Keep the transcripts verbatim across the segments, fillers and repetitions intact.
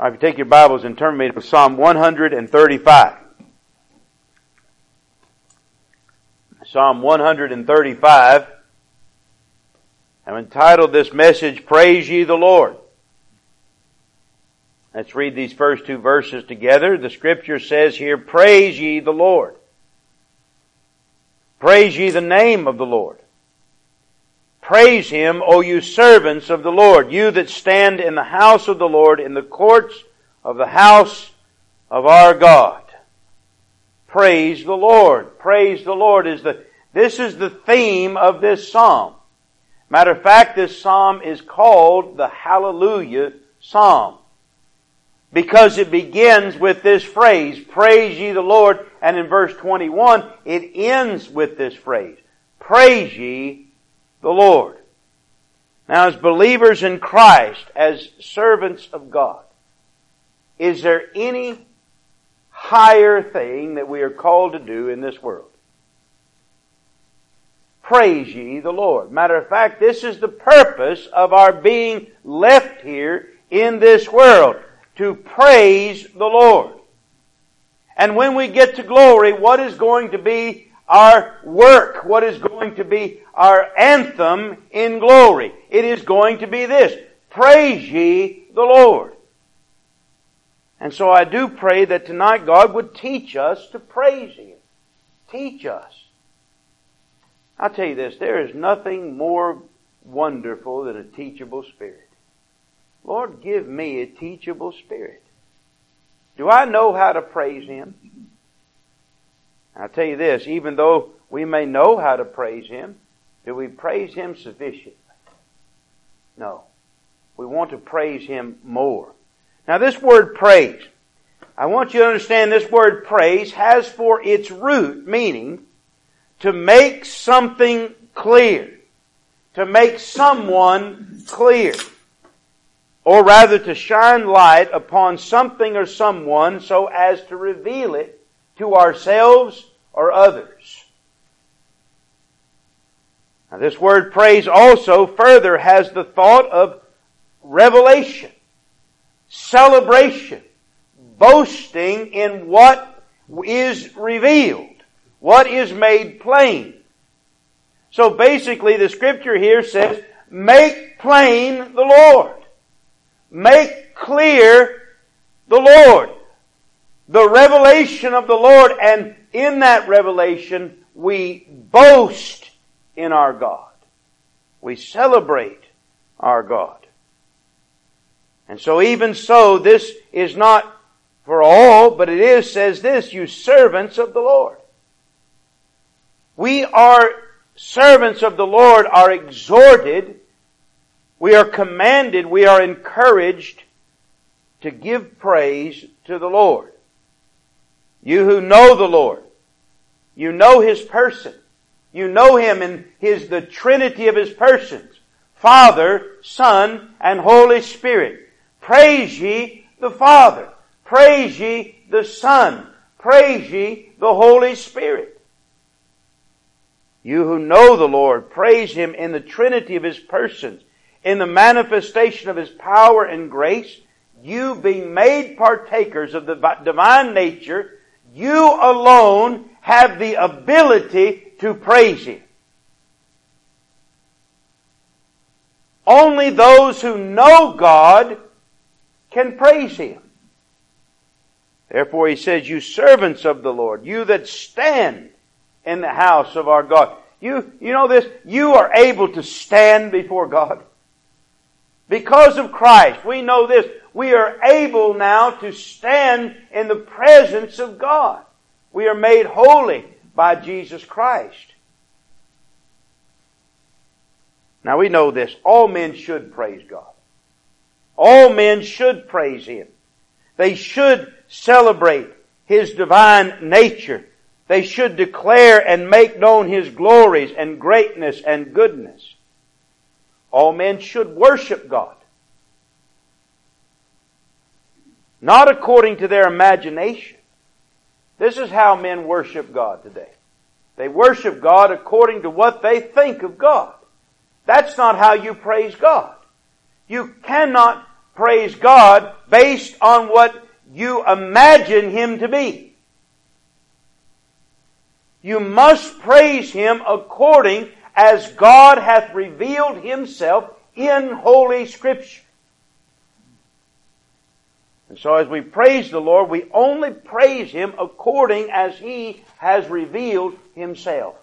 All right, if you take your Bibles and turn me to Psalm one thirty-five. Psalm one thirty-five. I've entitled this message, Praise Ye the Lord. Let's read these first two verses together. The Scripture says here, Praise ye the Lord. Praise ye the name of the Lord. Praise Him, O you servants of the Lord, you that stand in the house of the Lord, in the courts of the house of our God. Praise the Lord. Praise the Lord is the, this is the theme of this psalm. Matter of fact, this psalm is called the Hallelujah Psalm, because it begins with this phrase, Praise ye the Lord, and in verse twenty-one, it ends with this phrase, Praise ye the Lord. Now, as believers in Christ, as servants of God, is there any higher thing that we are called to do in this world? Praise ye the Lord. Matter of fact, this is the purpose of our being left here in this world, to praise the Lord. And when we get to glory, what is going to be our work? What is going to be our anthem in glory? It is going to be this, Praise ye the Lord. And so I do pray that tonight God would teach us to praise Him. Teach us. I'll tell you this, there is nothing more wonderful than a teachable spirit. Lord, give me a teachable spirit. Do I know how to praise Him? I'll tell you this, even though we may know how to praise Him, do we praise Him sufficiently? No. We want to praise Him more. Now this word praise, I want you to understand this word praise has for its root meaning to make something clear. To make someone clear. Or rather to shine light upon something or someone so as to reveal it to ourselves or others. Now this word praise also further has the thought of revelation, celebration, boasting in what is revealed, what is made plain. So basically the Scripture here says, make plain the Lord. Make clear the Lord. The revelation of the Lord, and in that revelation we boast in our God. We celebrate our God. And so even so, this is not for all, but it is, says this, you servants of the Lord. We are servants of the Lord, are exhorted, we are commanded, we are encouraged to give praise to the Lord. You who know the Lord, you know His person. You know Him in His, the Trinity of His persons, Father, Son, and Holy Spirit. Praise ye the Father. Praise ye the Son. Praise ye the Holy Spirit. You who know the Lord, praise Him in the Trinity of His persons, in the manifestation of His power and grace. You being made partakers of the divine nature, you alone have the ability to praise Him. Only those who know God can praise Him. Therefore He says, you servants of the Lord, you that stand in the house of our God. You, you know this, you are able to stand before God. Because of Christ, we know this, we are able now to stand in the presence of God. We are made holy by Jesus Christ. Now we know this, all men should praise God. All men should praise Him. They should celebrate His divine nature. They should declare and make known His glories and greatness and goodness. All men should worship God. Not according to their imagination. This is how men worship God today. They worship God according to what they think of God. That's not how you praise God. You cannot praise God based on what you imagine Him to be. You must praise Him according as God hath revealed Himself in Holy Scripture. And so as we praise the Lord, we only praise Him according as He has revealed Himself.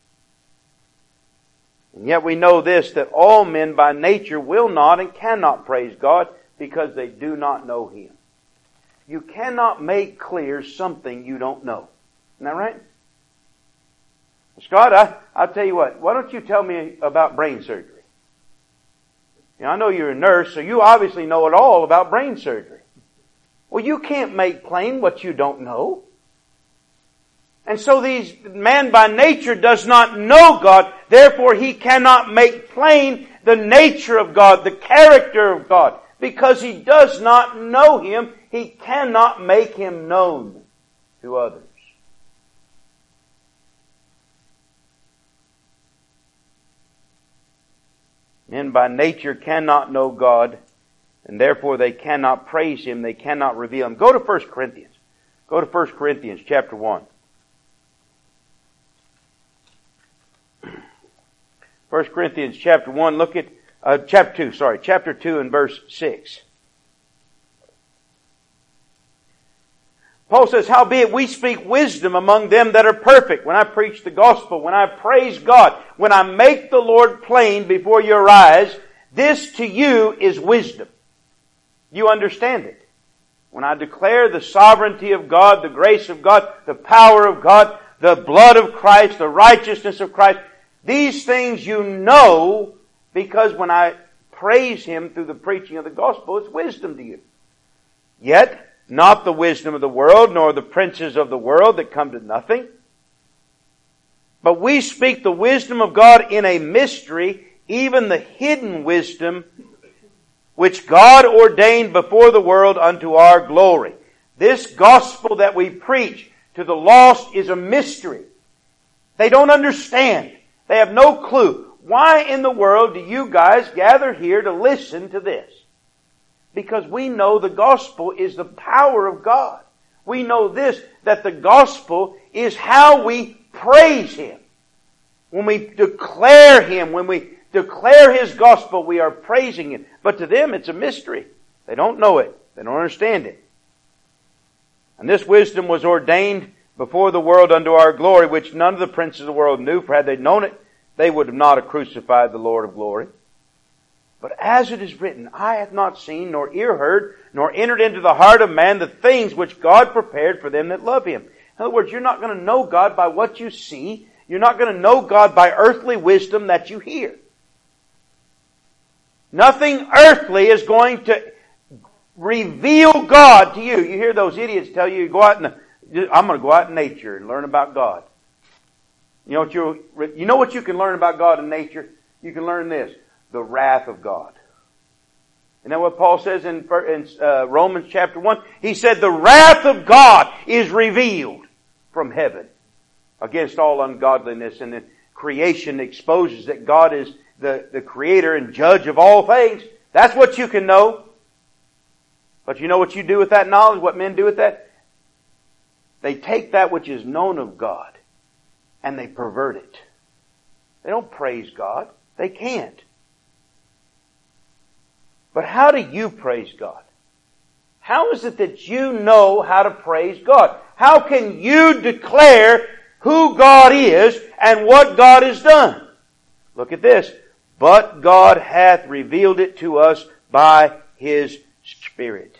And yet we know this, that all men by nature will not and cannot praise God because they do not know Him. You cannot make clear something you don't know. Isn't that right? Scott, I, I'll tell you what, why don't you tell me about brain surgery? You know, I know you're a nurse, so you obviously know it all about brain surgery. Well, you can't make plain what you don't know. And so these, man by nature does not know God, therefore he cannot make plain the nature of God, the character of God. Because he does not know Him, he cannot make Him known to others. Men by nature cannot know God, and therefore they cannot praise Him, they cannot reveal Him. Go to First Corinthians. Go to First Corinthians chapter one. First Corinthians chapter one, look at, uh, chapter two, sorry, chapter two and verse six. Paul says, howbeit we speak wisdom among them that are perfect. When I preach the gospel, when I praise God, when I make the Lord plain before your eyes, this to you is wisdom. You understand it. When I declare the sovereignty of God, the grace of God, the power of God, the blood of Christ, the righteousness of Christ, these things you know because when I praise Him through the preaching of the gospel, it's wisdom to you. Yet, not the wisdom of the world, nor the princes of the world that come to nothing. But we speak the wisdom of God in a mystery, even the hidden wisdom which God ordained before the world unto our glory. This gospel that we preach to the lost is a mystery. They don't understand. They have no clue. Why in the world do you guys gather here to listen to this? Because we know the gospel is the power of God. We know this, that the gospel is how we praise Him. When we declare Him, when we declare His gospel, we are praising Him. But to them, it's a mystery. They don't know it. They don't understand it. And this wisdom was ordained before the world unto our glory, which none of the princes of the world knew, for had they known it, they would have not have crucified the Lord of glory. But as it is written, eye hath not seen, nor ear heard, nor entered into the heart of man the things which God prepared for them that love Him. In other words, you're not going to know God by what you see. You're not going to know God by earthly wisdom that you hear. Nothing earthly is going to reveal God to you. You hear those idiots tell you, go out in the, I'm going to go out in nature and learn about God. You know what you you know what you can learn about God in nature? You can learn this. The wrath of God. Isn't that what Paul says in, in uh, Romans chapter one? He said the wrath of God is revealed from heaven against all ungodliness, and the creation exposes that God is the, the creator and judge of all things. That's what you can know. But you know what you do with that knowledge? What men do with that? They take that which is known of God and they pervert it. They don't praise God. They can't. But how do you praise God? How is it that you know how to praise God? How can you declare who God is and what God has done? Look at this. But God hath revealed it to us by His Spirit.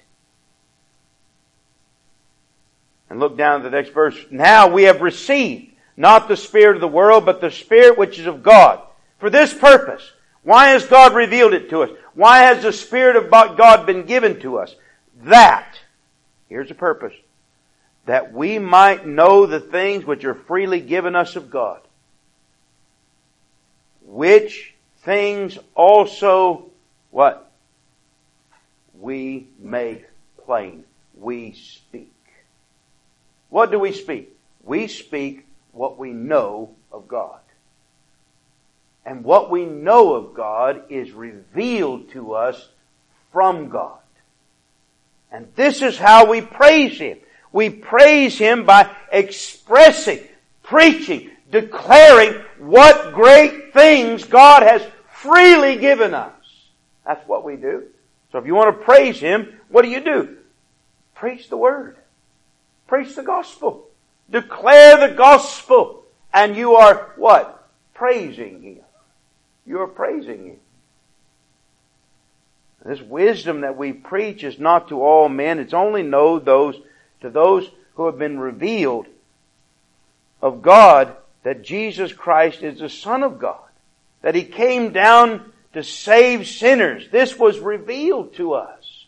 And look down to the next verse. Now we have received not the spirit of the world, but the Spirit which is of God. For this purpose. Why has God revealed it to us? Why has the Spirit of God been given to us? That, here's the purpose, that we might know the things which are freely given us of God. Which things also, what? We make plain. We speak. What do we speak? We speak what we know of God. And what we know of God is revealed to us from God. And this is how we praise Him. We praise Him by expressing, preaching, declaring what great things God has freely given us. That's what we do. So if you want to praise Him, what do you do? Preach the Word. Preach the gospel. Declare the gospel. And you are what? Praising Him. You are praising Him. This wisdom that we preach is not to all men. It's only known those, to those who have been revealed of God that Jesus Christ is the Son of God. That He came down to save sinners. This was revealed to us.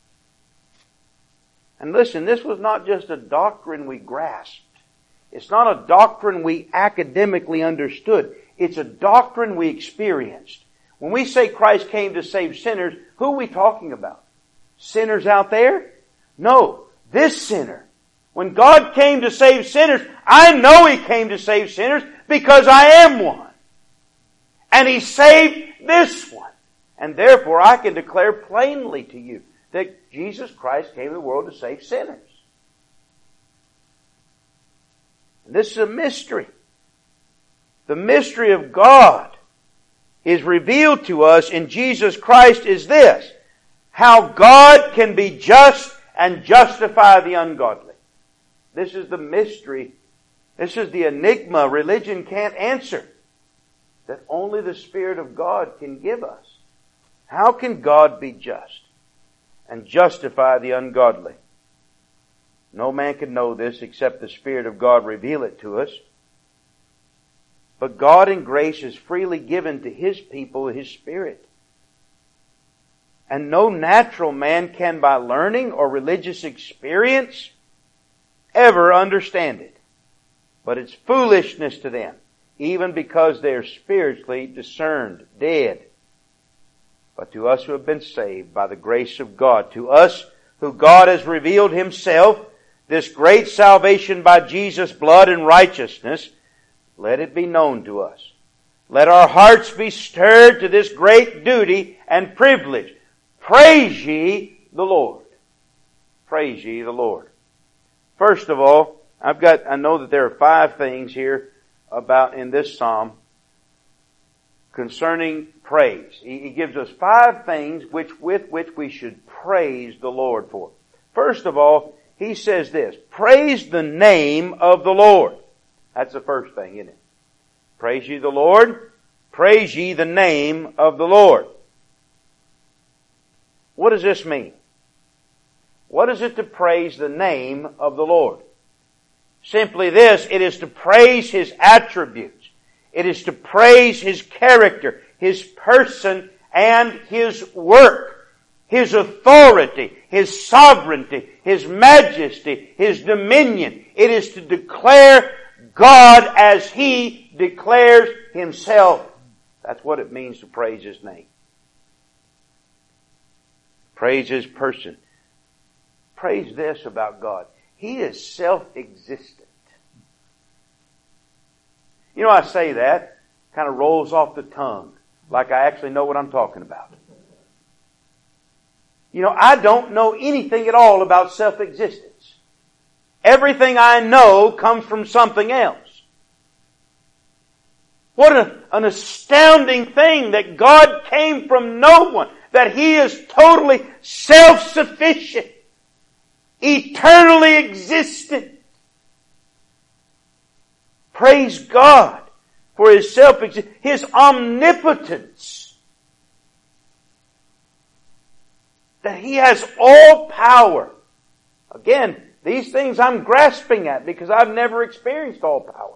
And listen, this was not just a doctrine we grasped. It's not a doctrine we academically understood. It's a doctrine we experienced. When we say Christ came to save sinners, who are we talking about? Sinners out there? No, this sinner. When God came to save sinners, I know He came to save sinners because I am one. And He saved this one. And therefore I can declare plainly to you that Jesus Christ came to the world to save sinners. And this is a mystery. The mystery of God is revealed to us in Jesus Christ is this: how God can be just and justify the ungodly. This is the mystery. This is the enigma religion can't answer, that only the Spirit of God can give us. How can God be just and justify the ungodly? No man can know this except the Spirit of God reveal it to us. But God in grace has freely given to His people His Spirit. And no natural man can by learning or religious experience ever understand it. But it's foolishness to them, even because they are spiritually discerned, dead. But to us who have been saved by the grace of God, to us who God has revealed Himself, this great salvation by Jesus' blood and righteousness, let it be known to us. Let our hearts be stirred to this great duty and privilege. Praise ye the Lord. Praise ye the Lord. First of all, I've got, I know that there are five things here about in this psalm concerning praise. He, he gives us five things which, with which we should praise the Lord for. First of all, he says this: praise the name of the Lord. That's the first thing, isn't it? Praise ye the Lord. Praise ye the name of the Lord. What does this mean? What is it to praise the name of the Lord? Simply this: it is to praise His attributes. It is to praise His character, His person, and His work, His authority, His sovereignty, His majesty, His dominion. It is to declare God as He declares Himself. That's what it means to praise His name. Praise His person. Praise this about God: He is self-existent. You know, I say that, kind of rolls off the tongue, like I actually know what I'm talking about. You know, I don't know anything at all about self-existence. Everything I know comes from something else. What a, an astounding thing that God came from no one, that He is totally self-sufficient, eternally existent. Praise God for His self-existence, His omnipotence. That He has all power. Again, these things I'm grasping at because I've never experienced all power.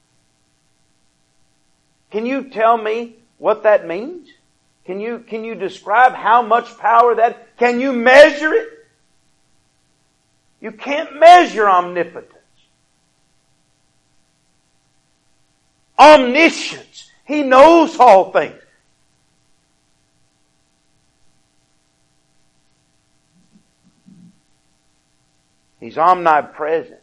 Can you tell me what that means? Can you, can you describe how much power that, can you measure it? You can't measure omnipotence. Omniscience. He knows all things. He's omnipresent.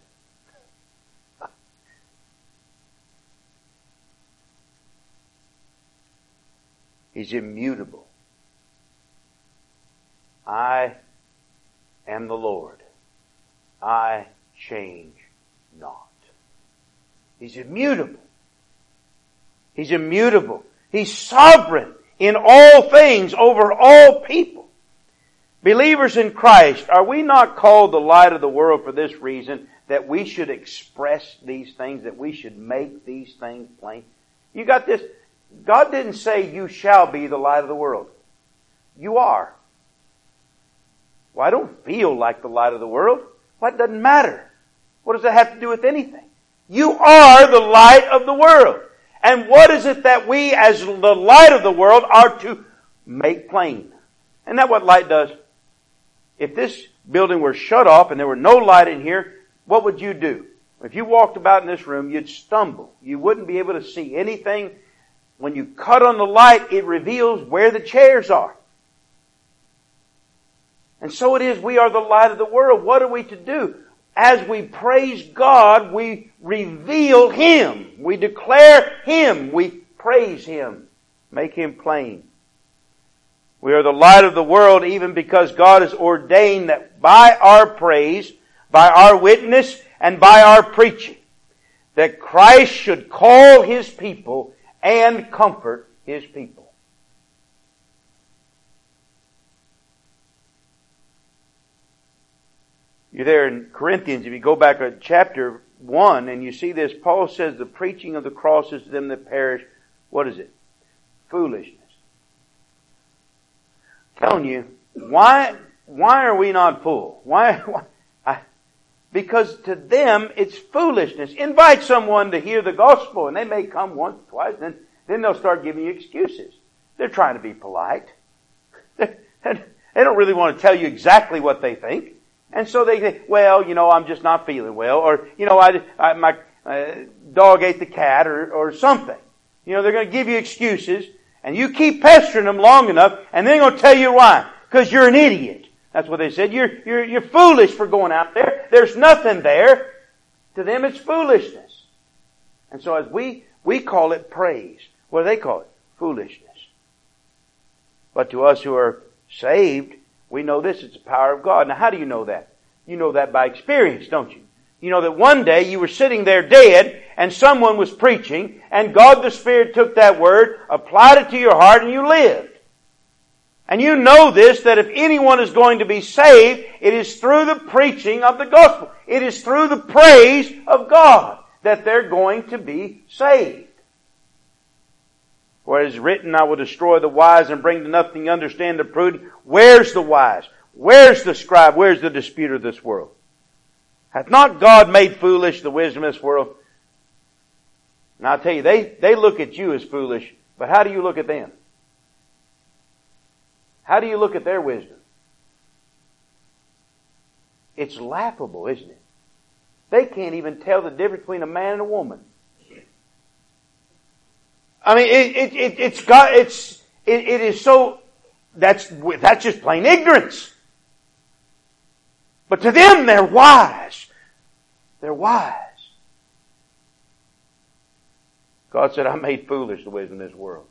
He's immutable. I am am the Lord. I change not. He's immutable. He's immutable. He's sovereign in all things over all people. Believers in Christ, are we not called the light of the world for this reason, that we should express these things, that we should make these things plain? You got this? God didn't say you shall be the light of the world. You are. Well, I don't feel like the light of the world. Well, it doesn't matter. What does that have to do with anything? You are the light of the world. And what is it that we, as the light of the world, are to make plain? Isn't that what light does? If this building were shut off and there were no light in here, what would you do? If you walked about in this room, you'd stumble. You wouldn't be able to see anything. When you cut on the light, it reveals where the chairs are. And so it is, we are the light of the world. What are we to do? As we praise God, we reveal Him. We declare Him. We praise Him. Make Him plain. We are the light of the world even because God has ordained that by our praise, by our witness, and by our preaching, that Christ should call His people and comfort His people. You're there in Corinthians, if you go back to chapter one and you see this, Paul says the preaching of the cross is to them that perish. What is it? Foolishness. I'm telling you, why, why are we not full? Why, why I, because to them it's foolishness. Invite someone to hear the gospel and they may come once, twice, then, then they'll start giving you excuses. They're trying to be polite. They don't really want to tell you exactly what they think. And so they say, well, you know, I'm just not feeling well, or, you know, I, I my uh, dog ate the cat, or, or something. You know, they're going to give you excuses, and you keep pestering them long enough, and they're going to tell you why. Because you're an idiot. That's what they said. You're, you're, you're foolish for going out there. There's nothing there. To them, it's foolishness. And so as we, we call it praise. What do they call it? Foolishness. But to us who are saved, we know this, it's the power of God. Now how do you know that? You know that by experience, don't you? You know that one day you were sitting there dead and someone was preaching and God the Spirit took that word, applied it to your heart, and you lived. And you know this, that if anyone is going to be saved, it is through the preaching of the gospel. It is through the praise of God that they're going to be saved. For it is written, I will destroy the wise and bring to nothing understand the prudent. Where's the wise? Where's the scribe? Where's the disputer of this world? Hath not God made foolish the wisdom of this world? And I'll tell you, they, they look at you as foolish, but how do you look at them? How do you look at their wisdom? It's laughable, isn't it? They can't even tell the difference between a man and a woman. I mean, it, it, it, it's got, it's, it, it is so, that's, that's just plain ignorance. But to them, they're wise. They're wise. God said, I made foolish the wisdom of this world.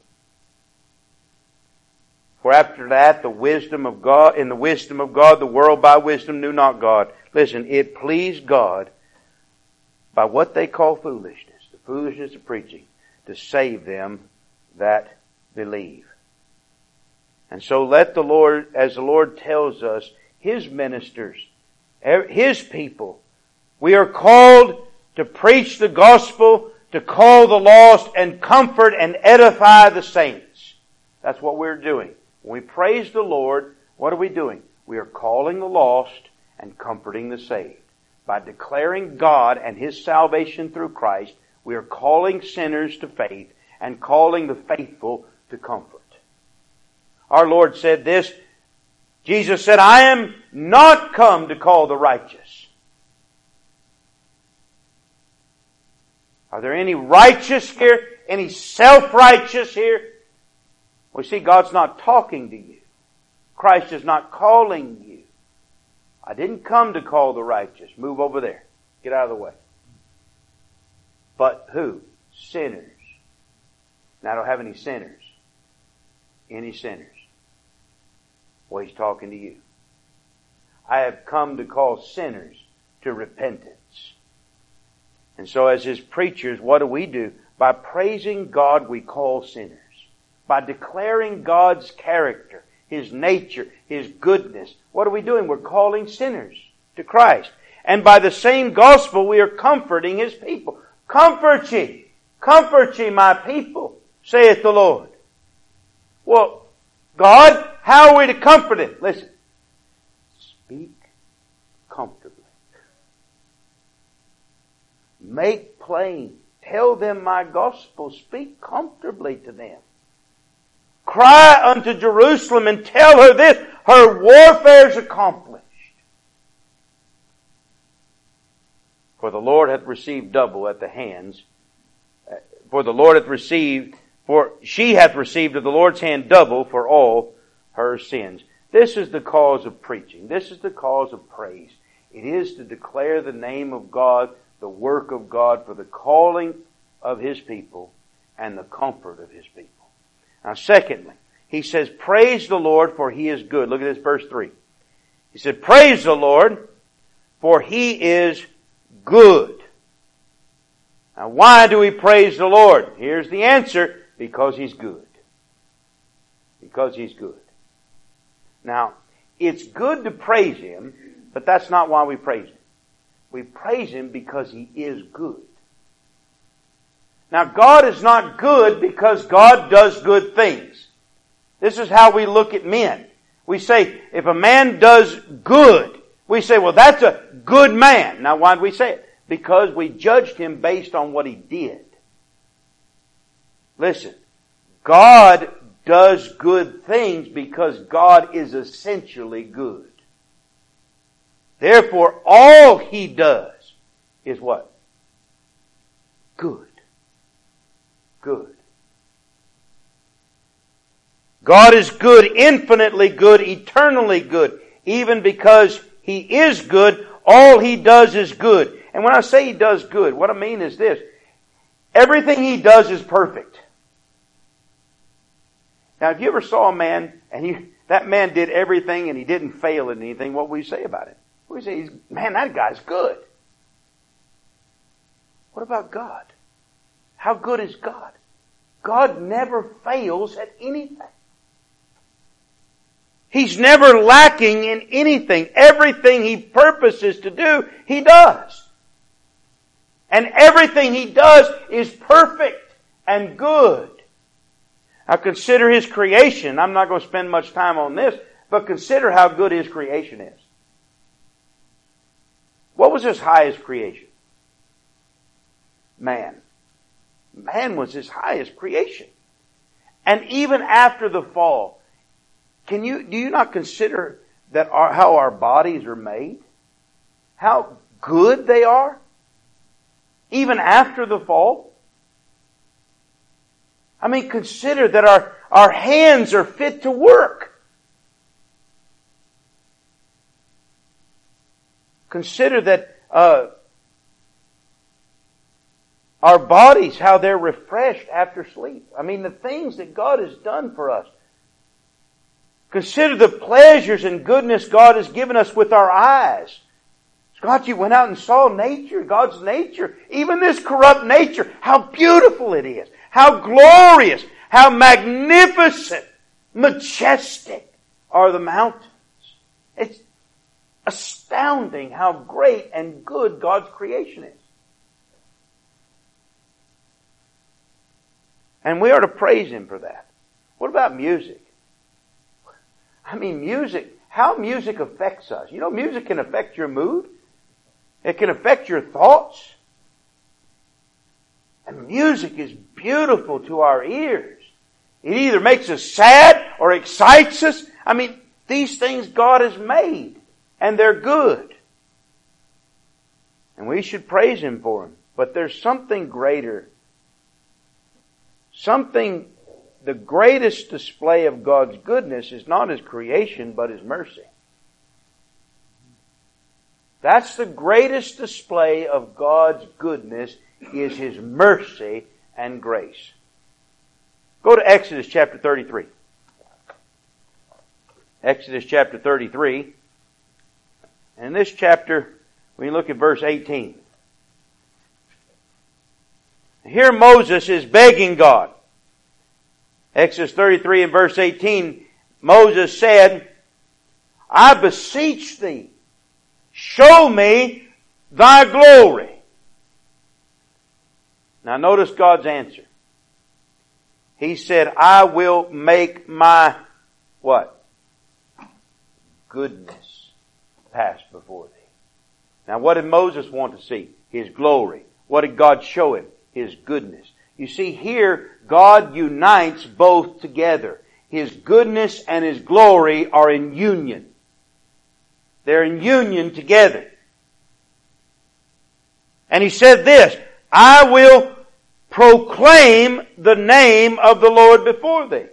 For after that, the wisdom of God, in the wisdom of God, the world by wisdom knew not God. Listen, it pleased God by what they call foolishness, the foolishness of preaching, to save them that believe. And so let the Lord, as the Lord tells us, His ministers, His people, we are called to preach the gospel, to call the lost, and comfort and edify the saints. That's what we're doing. When we praise the Lord, what are we doing? We are calling the lost and comforting the saved. By declaring God and His salvation through Christ, we are calling sinners to faith and calling the faithful to comfort. Our Lord said this. Jesus said, I am not come to call the righteous. Are there any righteous here? Any self-righteous here? Well, see, God's not talking to you. Christ is not calling you. I didn't come to call the righteous. Move over there. Get out of the way. But who? Sinners. Now I don't have any sinners. Any sinners. Well, He's talking to you. I have come to call sinners to repentance. And so as His preachers, what do we do? By praising God, we call sinners. By declaring God's character, His nature, His goodness, what are we doing? We're calling sinners to Christ. And by the same gospel, we are comforting His people. Comfort ye, comfort ye, my people, saith the Lord. Well, God, how are we to comfort Him? Listen, speak comfortably. Make plain. Tell them my gospel. Speak comfortably to them. Cry unto Jerusalem and tell her this, her warfare is accomplished. For the Lord hath received double at the hands, for the Lord hath received, for she hath received of the Lord's hand double for all her sins. This is the cause of preaching. This is the cause of praise. It is to declare the name of God, the work of God, for the calling of His people and the comfort of His people. Now secondly, he says, praise the Lord for He is good. Look at this, verse three. He said, praise the Lord for He is good. Now why do we praise the Lord? Here's the answer. Because He's good. Because He's good. Now, it's good to praise Him, but that's not why we praise Him. We praise Him because He is good. Now, God is not good because God does good things. This is how we look at men. We say, if a man does good, we say, well, that's a good man. Now, why do we say it? Because we judged him based on what he did. Listen, God does good things because God is essentially good. Therefore, all He does is what? Good. Good. God is good, infinitely good, eternally good. Even because He is good, all He does is good. And when I say He does good, what I mean is this. Everything He does is perfect. Now, if you ever saw a man and you, that man did everything and he didn't fail at anything, what would you say about it? We say, he's, man, that guy's good. What about God? How good is God? God never fails at anything. He's never lacking in anything. Everything He purposes to do, He does. And everything He does is perfect and good. Now consider His creation. I'm not going to spend much time on this, but consider how good His creation is. What was His highest creation? Man. Man was His highest creation. And even after the fall, can you, do you not consider that our, how our bodies are made? How good they are? Even after the fall? I mean, consider that our, our hands are fit to work. Consider that uh, our bodies, how they're refreshed after sleep. I mean, the things that God has done for us. Consider the pleasures and goodness God has given us with our eyes. God, you went out and saw nature, God's nature, even this corrupt nature, how beautiful it is. How glorious, how magnificent, majestic are the mountains. It's astounding how great and good God's creation is. And we are to praise Him for that. What about music? I mean, music, how music affects us. You know, music can affect your mood. It can affect your thoughts. And music is beautiful to our ears. It either makes us sad or excites us. I mean, these things God has made, and they're good. And we should praise Him for them. But there's something greater. Something, the greatest display of God's goodness is not His creation, but His mercy. That's the greatest display of God's goodness, is His mercy and grace. Go to Exodus chapter thirty-three. Exodus chapter thirty-three. And in this chapter, we look at verse eighteen. Here Moses is begging God. Exodus thirty-three and verse eighteen, Moses said, I beseech thee, show me thy glory. Now notice God's answer. He said, I will make my, what? Goodness pass before thee. Now what did Moses want to see? His glory. What did God show him? His goodness. You see, here God unites both together. His goodness and His glory are in union. They're in union together. And He said this, I will proclaim the name of the Lord before thee.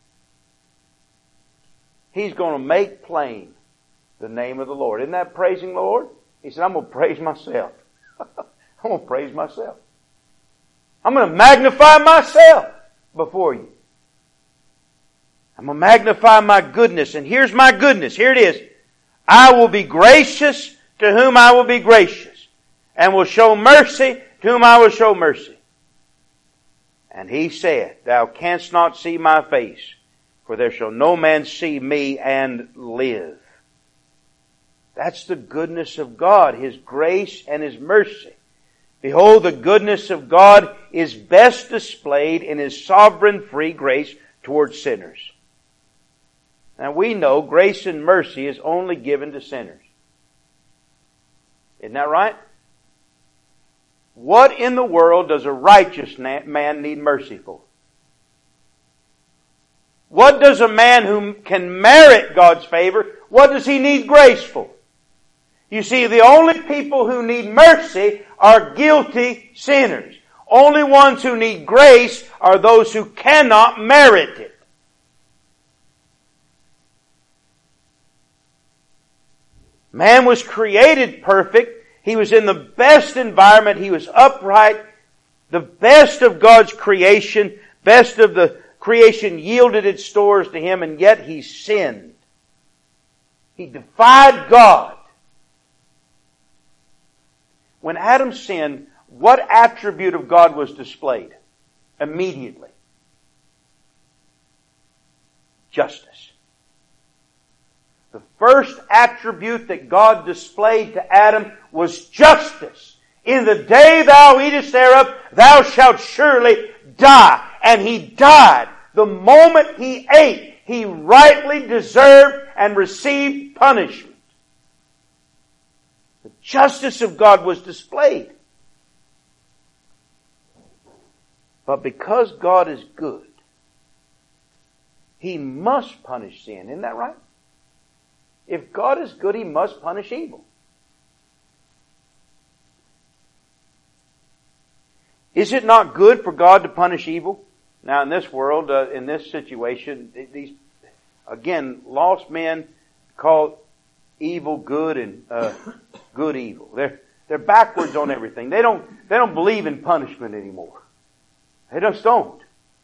He's going to make plain the name of the Lord. Isn't that praising the Lord? He said, I'm going to praise myself. I'm going to praise myself. I'm going to magnify myself before you. I'm going to magnify my goodness. And here's my goodness. Here it is. I will be gracious to whom I will be gracious, and will show mercy to whom I will show mercy. And He said, Thou canst not see my face, for there shall no man see me and live. That's the goodness of God, His grace and His mercy. Behold, the goodness of God is best displayed in His sovereign free grace towards sinners. Now we know grace and mercy is only given to sinners. Isn't that right? What in the world does a righteous man need mercy for? What does a man who can merit God's favor, what does he need grace for? You see, the only people who need mercy are guilty sinners. Only ones who need grace are those who cannot merit it. Man was created perfect. He was in the best environment. He was upright. The best of God's creation, best of the creation yielded its stores to him, and yet he sinned. He defied God. When Adam sinned, what attribute of God was displayed? Immediately. Justice. The first attribute that God displayed to Adam was justice. In the day thou eatest thereof, thou shalt surely die. And he died. The moment he ate, he rightly deserved and received punishment. The justice of God was displayed. But because God is good, He must punish sin. Isn't that right? If God is good, He must punish evil. Is it not good for God to punish evil? Now in this world, uh, in this situation, these, again, lost men call evil good and uh, good evil. They're, they're backwards on everything. They don't, they don't believe in punishment anymore. They just don't.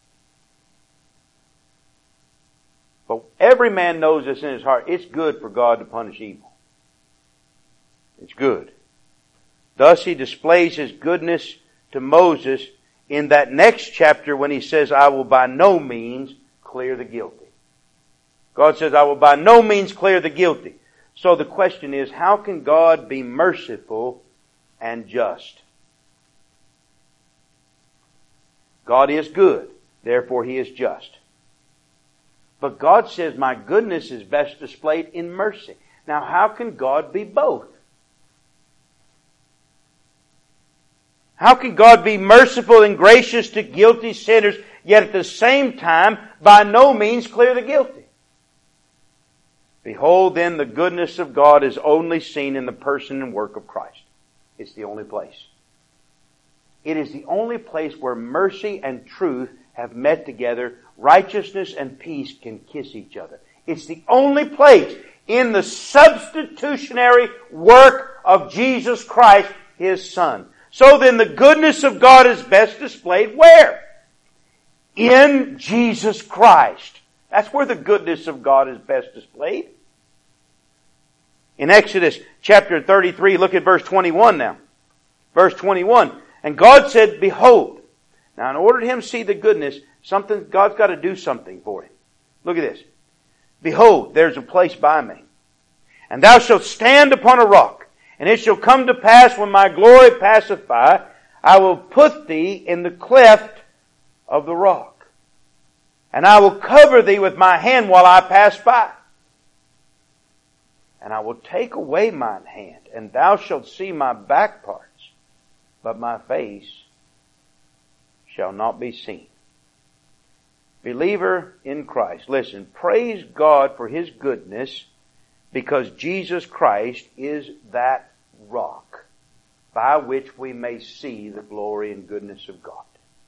But every man knows this in his heart. It's good for God to punish evil. It's good. Thus He displays His goodness to Moses in that next chapter when He says, I will by no means clear the guilty. God says, I will by no means clear the guilty. So the question is, how can God be merciful and just? God is good, therefore He is just. But God says, my goodness is best displayed in mercy. Now how can God be both? How can God be merciful and gracious to guilty sinners, yet at the same time by no means clear the guilty? Behold, then, the goodness of God is only seen in the person and work of Christ. It's the only place. It is the only place where mercy and truth have met together. Righteousness and peace can kiss each other. It's the only place in the substitutionary work of Jesus Christ, His Son. So then the goodness of God is best displayed where? In Jesus Christ. That's where the goodness of God is best displayed. In Exodus chapter thirty-three, look at verse twenty-one now. Verse twenty-one. And God said, behold. Now in order for him to see the goodness, something, God's got to do something for him. Look at this. Behold, there's a place by me. And thou shalt stand upon a rock. And it shall come to pass when my glory passeth by, I will put thee in the cleft of the rock. And I will cover thee with my hand while I pass by. And I will take away mine hand, and thou shalt see my back parts, but my face shall not be seen. Believer in Christ, listen, praise God for His goodness, because Jesus Christ is that rock by which we may see the glory and goodness of God.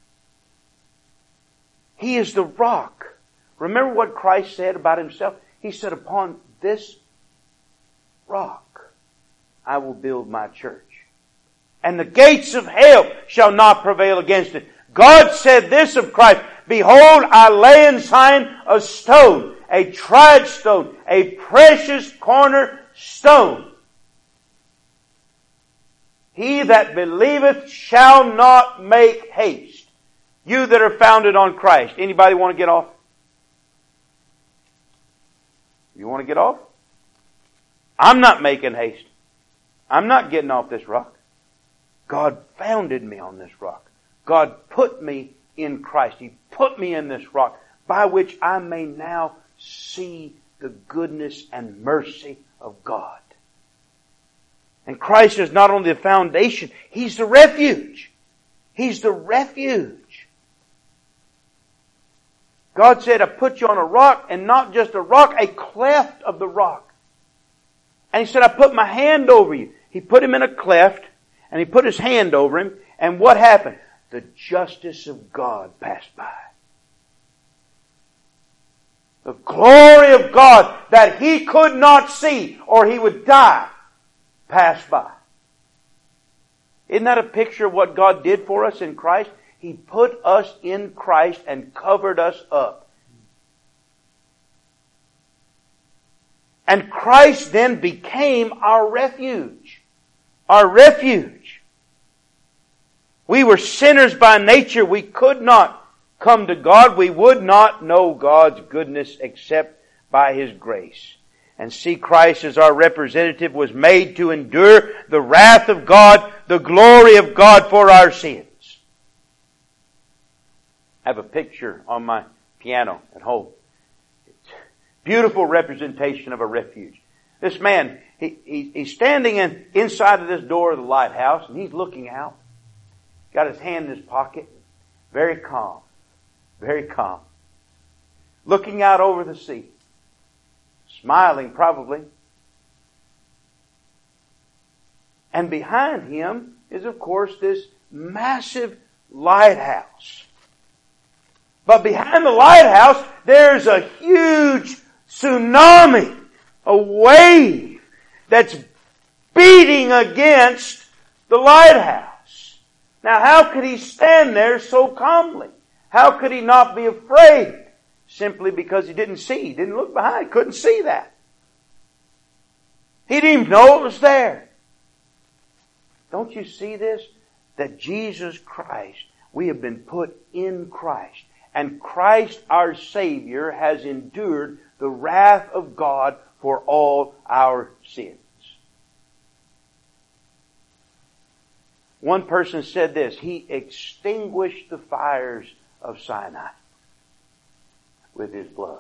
He is the rock. Remember what Christ said about Himself? He said, upon this rock I will build my church, and the gates of hell shall not prevail against it. God said this of Christ, behold, I lay in Zion a stone, a tried stone, a precious cornerstone. He that believeth shall not make haste. You that are founded on Christ. Anybody want to get off? You want to get off? I'm not making haste. I'm not getting off this rock. God founded me on this rock. God put me in Christ. He put me in this rock by which I may now see the goodness and mercy of God. And Christ is not only the foundation, He's the refuge. He's the refuge. God said, I put you on a rock, and not just a rock, a cleft of the rock. And He said, I put my hand over you. He put him in a cleft, and He put His hand over him, and what happened? The justice of God passed by. The glory of God that he could not see or he would die passed by. Isn't that a picture of what God did for us in Christ? He put us in Christ and covered us up. And Christ then became our refuge. Our refuge. We were sinners by nature. We could not come to God. We would not know God's goodness except by His grace. And see, Christ as our representative was made to endure the wrath of God, the glory of God for our sins. I have a picture on my piano at home. It's a beautiful representation of a refuge. This man, he, he, he's standing in, inside of this door of the lighthouse, and he's looking out. Got his hand in his pocket. Very calm. Very calm. Looking out over the sea. Smiling probably. And behind him is, of course, this massive lighthouse. But behind the lighthouse, there's a huge tsunami. A wave that's beating against the lighthouse. Now, how could he stand there so calmly? How could he not be afraid? Simply because he didn't see. He didn't look behind. He couldn't see that. He didn't even know it was there. Don't you see this? That Jesus Christ, we have been put in Christ. And Christ our Savior has endured the wrath of God for all our sins. One person said this, He extinguished the fires of Sinai with His blood.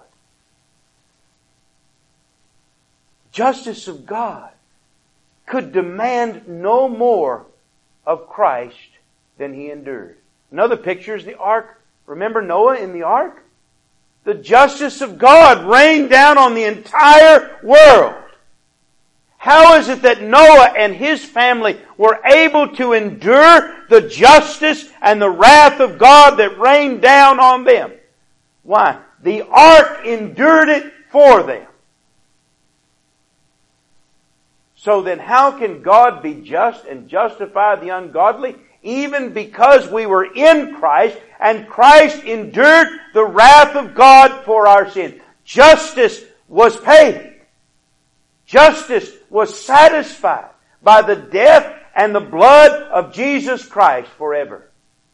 Justice of God could demand no more of Christ than He endured. Another picture is the ark. Remember Noah in the ark? The justice of God rained down on the entire world. How is it that Noah and his family were able to endure the justice and the wrath of God that rained down on them? Why? The ark endured it for them. So then how can God be just and justify the ungodly? Even because we were in Christ and Christ endured the wrath of God for our sins. Justice was paid. Justice was satisfied by the death and the blood of Jesus Christ forever.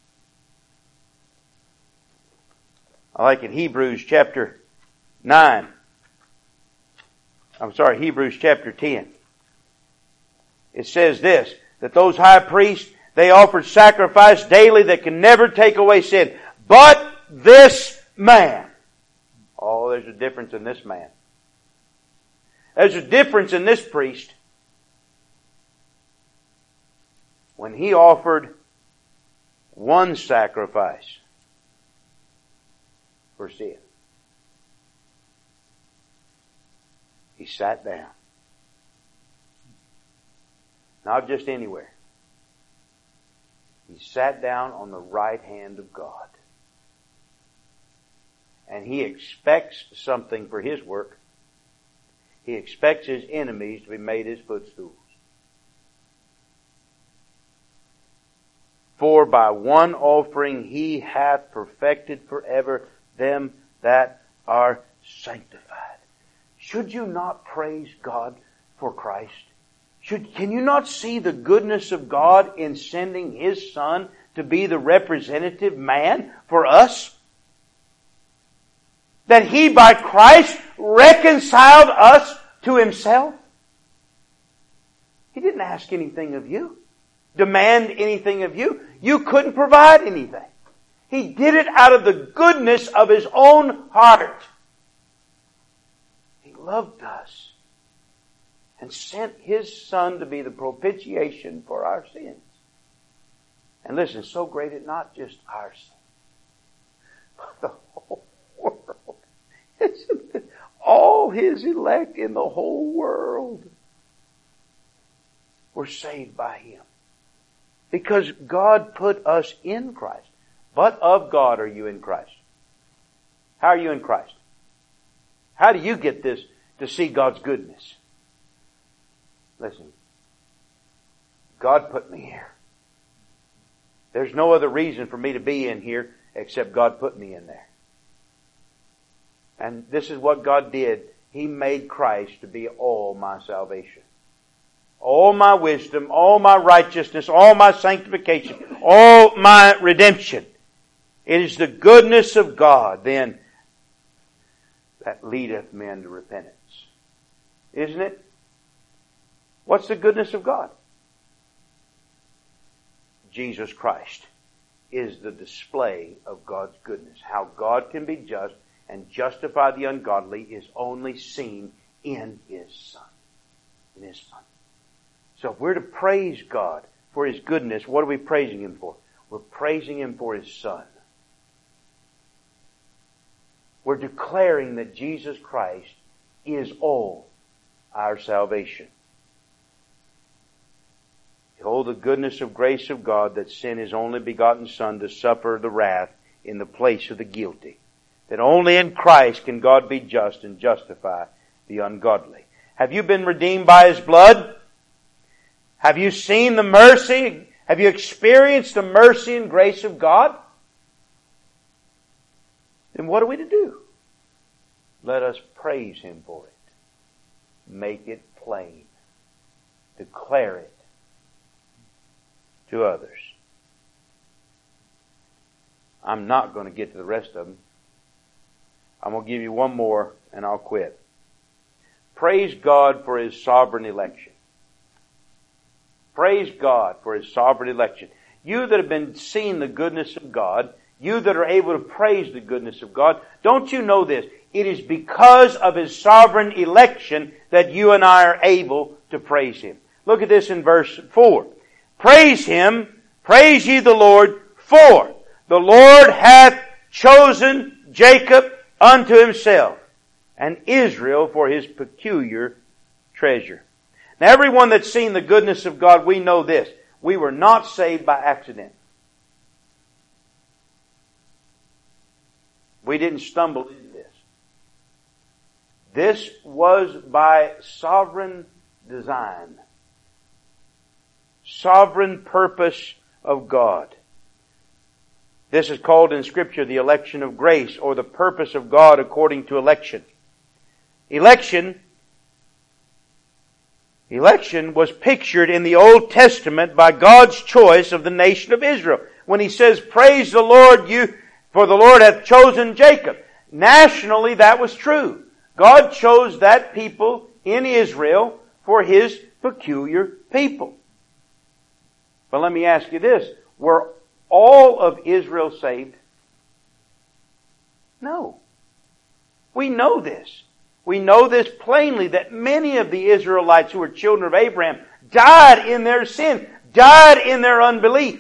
I like it, Hebrews chapter nine. I'm sorry, Hebrews chapter ten. It says this, that those high priests, they offered sacrifice daily that can never take away sin. But this man. Oh, there's a difference in this man. There's a difference in this priest. When he offered one sacrifice for sin, he sat down. Not just anywhere. He sat down on the right hand of God. And he expects something for his work. He expects his enemies to be made his footstools. For by one offering he hath perfected forever them that are sanctified. Should you not praise God for Christ? Should, can you not see the goodness of God in sending His Son to be the representative man for us? That He by Christ reconciled us to Himself? He didn't ask anything of you, demand anything of you. You couldn't provide anything. He did it out of the goodness of His own heart. He loved us and sent His Son to be the propitiation for our sins. And listen, so great it not just our sin, but the whole world. All His elect in the whole world were saved by Him. Because God put us in Christ. But of God are you in Christ? How are you in Christ? How do you get this to see God's goodness? Listen, God put me here. There's no other reason for me to be in here except God put me in there. And this is what God did. He made Christ to be all my salvation. All my wisdom, all my righteousness, all my sanctification, all my redemption. It is the goodness of God then that leadeth men to repentance. Isn't it? What's the goodness of God? Jesus Christ is the display of God's goodness. How God can be just and justify the ungodly is only seen in His Son. In His Son. So if we're to praise God for His goodness, what are we praising Him for? We're praising Him for His Son. We're declaring that Jesus Christ is all our salvation. Behold the goodness of grace of God that sent His only begotten Son to suffer the wrath in the place of the guilty. That only in Christ can God be just and justify the ungodly. Have you been redeemed by His blood? Have you seen the mercy? Have you experienced the mercy and grace of God? Then what are we to do? Let us praise Him for it. Make it plain. Declare it to others. I'm not going to get to the rest of them. I'm going to give you one more and I'll quit. Praise God for His sovereign election. Praise God for His sovereign election. You that have been seeing the goodness of God, you that are able to praise the goodness of God, don't you know this? It is because of His sovereign election that you and I are able to praise Him. Look at this in verse four. Praise Him, praise ye the Lord, for the Lord hath chosen Jacob unto Himself, and Israel for His peculiar treasure. Now everyone that's seen the goodness of God, we know this. We were not saved by accident. We didn't stumble into this. This was by sovereign design. Sovereign purpose of God. This is called in Scripture the election of grace, or the purpose of God according to election. Election Election was pictured in the Old Testament by God's choice of the nation of Israel. When He says, praise the Lord, you, for the Lord hath chosen Jacob. Nationally, that was true. God chose that people in Israel for His peculiar people. But let me ask you this. Were all of Israel saved? No. We know this. We know this plainly, that many of the Israelites who were children of Abraham died in their sin, died in their unbelief.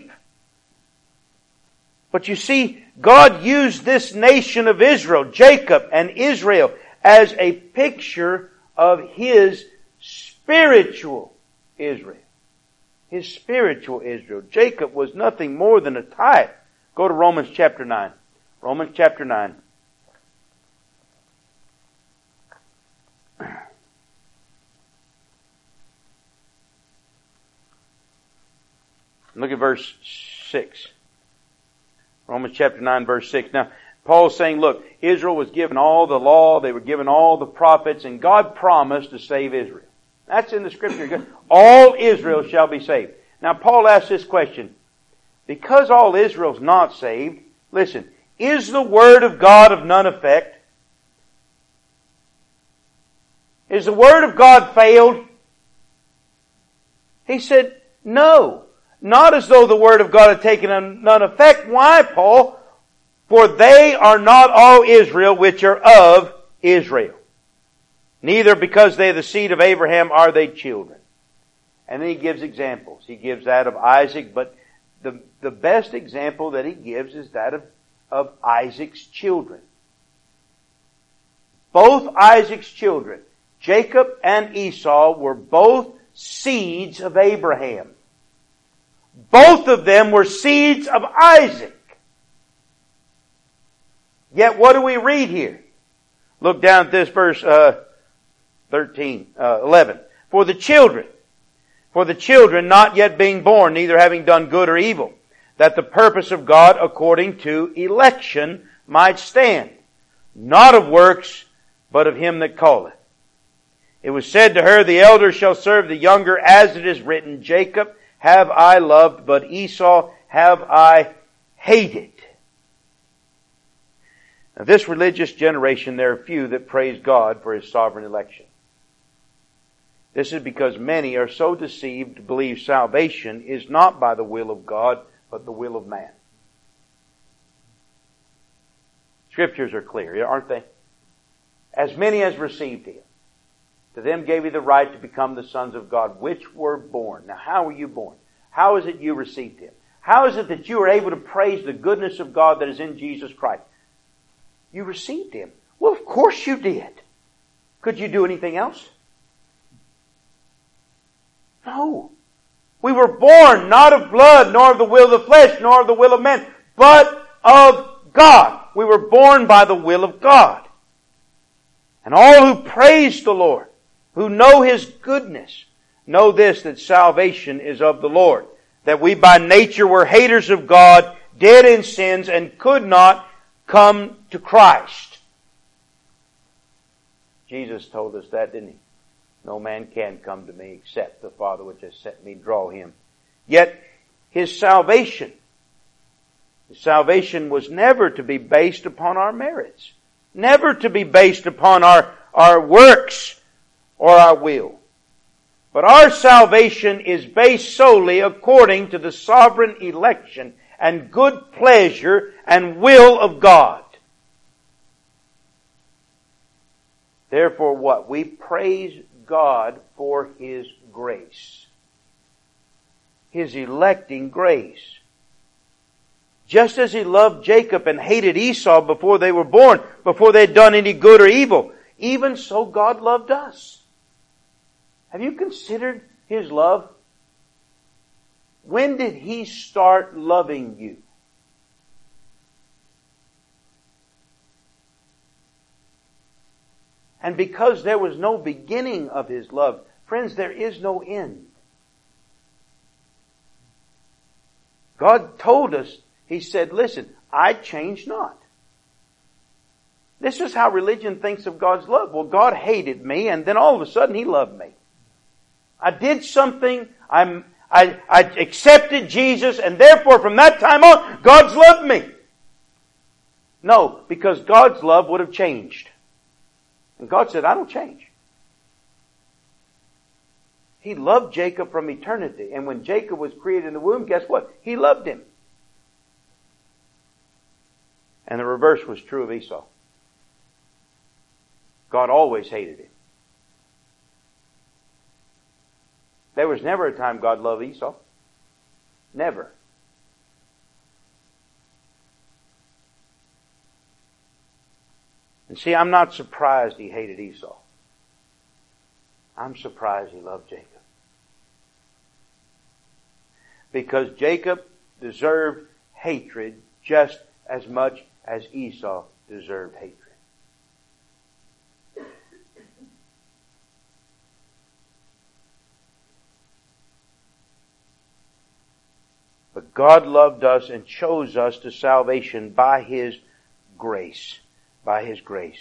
But you see, God used this nation of Israel, Jacob and Israel, as a picture of His spiritual Israel. His spiritual Israel. Jacob was nothing more than a type. Go to Romans chapter nine. Romans chapter nine. Look at verse six. Romans chapter nine, verse six. Now, Paul's saying, look, Israel was given all the law, they were given all the prophets, and God promised to save Israel. That's in the Scripture. All Israel shall be saved. Now, Paul asks this question. Because all Israel's not saved, listen, is the Word of God of none effect? Is the Word of God failed? He said, no. Not as though the Word of God had taken none effect. Why, Paul? For they are not all Israel which are of Israel. Neither because they are the seed of Abraham are they children. And then he gives examples. He gives that of Isaac, but the, the best example that he gives is that of, of Isaac's children. Both Isaac's children, Jacob and Esau, were both seeds of Abraham. Both of them were seeds of Isaac. Yet what do we read here? Look down at this verse uh, thirteen, uh, eleven. For the children, for the children not yet being born, neither having done good or evil, that the purpose of God according to election might stand, not of works, but of Him that calleth. It was said to her, the elder shall serve the younger, as it is written, Jacob have I loved, but Esau have I hated. Now, this religious generation, there are few that praise God for His sovereign election. This is because many are so deceived to believe salvation is not by the will of God, but the will of man. Scriptures are clear, aren't they? As many as received Him, to them gave He the right to become the sons of God, which were born. Now, how were you born? How is it you received Him? How is it that you are able to praise the goodness of God that is in Jesus Christ? You received Him. Well, of course you did. Could you do anything else? No. We were born not of blood, nor of the will of the flesh, nor of the will of man, but of God. We were born by the will of God. And all who praise the Lord, who know His goodness, know this, that salvation is of the Lord. That we by nature were haters of God, dead in sins, and could not come to Christ. Jesus told us that, didn't He? No man can come to me except the Father which has sent me draw him. Yet His salvation, His salvation was never to be based upon our merits. Never to be based upon our, our works or our will. But our salvation is based solely according to the sovereign election and good pleasure and will of God. Therefore what? We praise God for His grace. His electing grace. Just as He loved Jacob and hated Esau before they were born, before they had done any good or evil, even so God loved us. Have you considered His love? When did He start loving you? And because there was no beginning of His love, friends, there is no end. God told us, He said, listen, I change not. This is how religion thinks of God's love. Well, God hated me, and then all of a sudden He loved me. I did something. I'm, I, I accepted Jesus, and therefore from that time on, God's loved me. No, because God's love would have changed. And God said, I don't change. He loved Jacob from eternity. And when Jacob was created in the womb, guess what? He loved him. And the reverse was true of Esau. God always hated him. There was never a time God loved Esau. Never. And see, I'm not surprised he hated Esau. I'm surprised he loved Jacob. Because Jacob deserved hatred just as much as Esau deserved hatred. But God loved us and chose us to salvation by His grace. By His grace.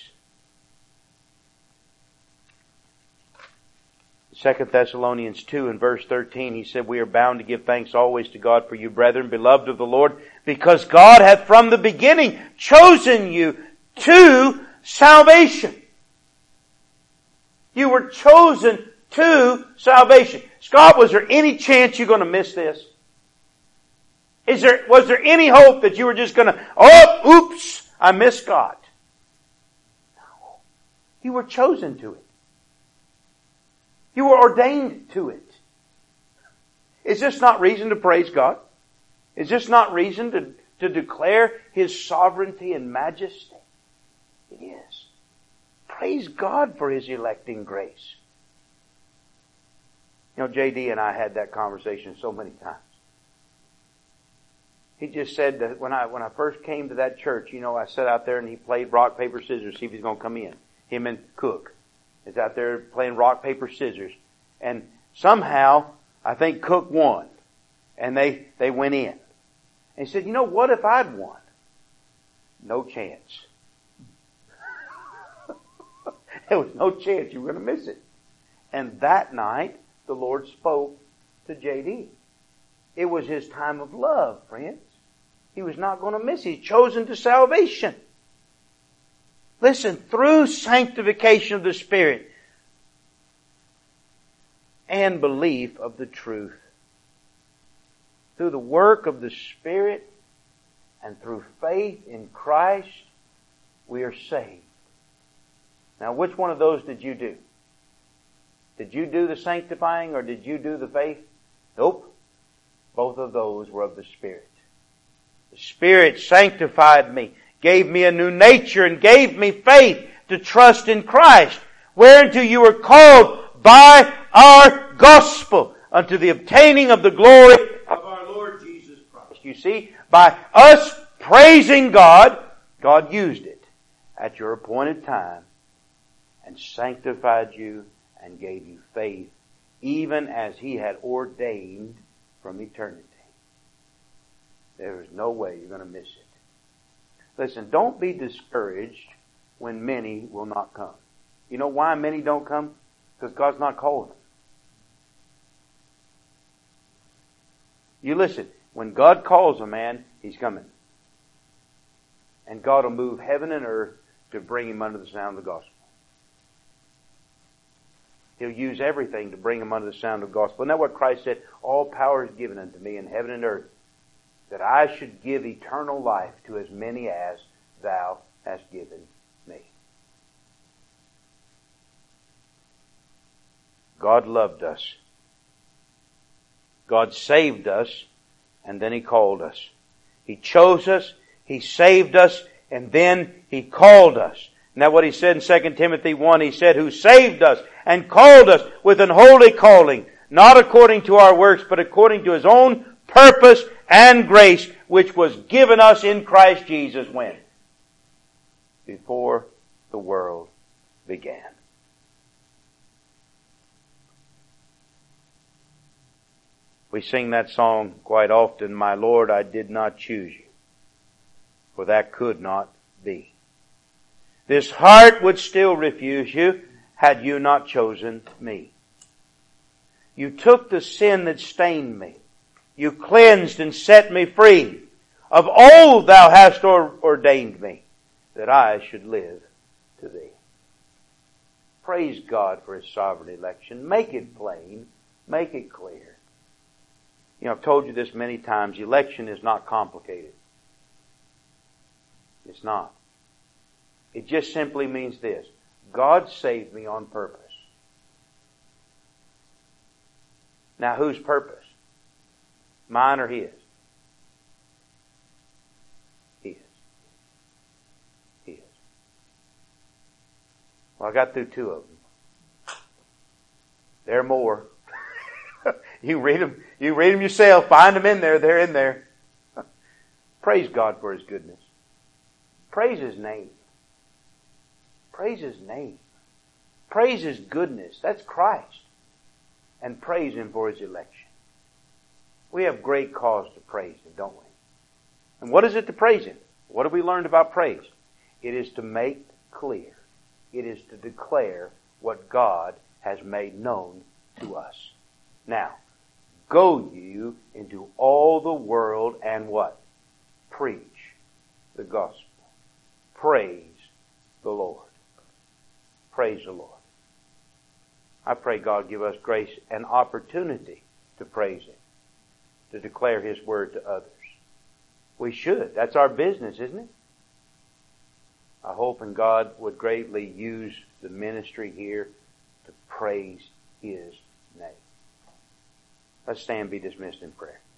Second Thessalonians two and verse thirteen, he said, we are bound to give thanks always to God for you, brethren, beloved of the Lord, because God hath from the beginning chosen you to salvation. You were chosen to salvation. Scott, was there any chance you're going to miss this? Is there, was there any hope that you were just going to, oh, oops, I missed God? No. You were chosen to it. You were ordained to it. Is this not reason to praise God? Is this not reason to, to declare His sovereignty and majesty? It is. Praise God for His electing grace. You know, J D and I had that conversation so many times. He just said that when I when I first came to that church, you know, I sat out there and he played rock, paper, scissors, see if he's going to come in. Him and Cook is out there playing rock, paper, scissors. And somehow, I think Cook won. And they, they went in. And he said, you know, what if I'd won? No chance. There was no chance you were going to miss it. And that night, the Lord spoke to J D. It was his time of love, friends. He was not going to miss it. He's chosen to salvation. Listen, through sanctification of the Spirit and belief of the truth, through the work of the Spirit and through faith in Christ, we are saved. Now, which one of those did you do? Did you do the sanctifying or did you do the faith? Nope. Both of those were of the Spirit. The Spirit sanctified me, gave me a new nature, and gave me faith to trust in Christ, whereunto you were called by our gospel, unto the obtaining of the glory of our Lord Jesus Christ. You see, by us praising God, God used it at your appointed time and sanctified you and gave you faith, even as He had ordained from eternity. There is no way you're going to miss it. Listen, don't be discouraged when many will not come. You know why many don't come? Because God's not calling them. You listen, when God calls a man, He's coming. And God will move heaven and earth to bring him under the sound of the gospel. He'll use everything to bring him under the sound of the gospel. Isn't that what Christ said? All power is given unto me in heaven and earth, that I should give eternal life to as many as thou hast given me. God loved us. God saved us, and then He called us. He chose us, He saved us, and then He called us. Isn't that what He said in Second Timothy one? He said, who saved us and called us with an holy calling, not according to our works, but according to His own purpose and grace, which was given us in Christ Jesus when? Before the world began. We sing that song quite often, my Lord, I did not choose you, for that could not be. This heart would still refuse you had you not chosen me. You took the sin that stained me. You cleansed and set me free. Of old thou hast ordained me, that I should live to thee. Praise God for His sovereign election. Make it plain. Make it clear. You know, I've told you this many times. Election is not complicated. It's not. It just simply means this. God saved me on purpose. Now, whose purpose? Mine or His? His. His. Well, I got through two of them. There are more. You read them. You read them yourself. Find them in there. They're in there. Praise God for His goodness. Praise His name. Praise His name. Praise His goodness. That's Christ. And praise Him for His election. We have great cause to praise Him, don't we? And what is it to praise Him? What have we learned about praise? It is to make clear. It is to declare what God has made known to us. Now, go you into all the world and what? Preach the gospel. Praise the Lord. Praise the Lord. I pray God give us grace and opportunity to praise Him, to declare His word to others. We should. That's our business, isn't it? I hope and God would greatly use the ministry here to praise His name. Let's stand and be dismissed in prayer.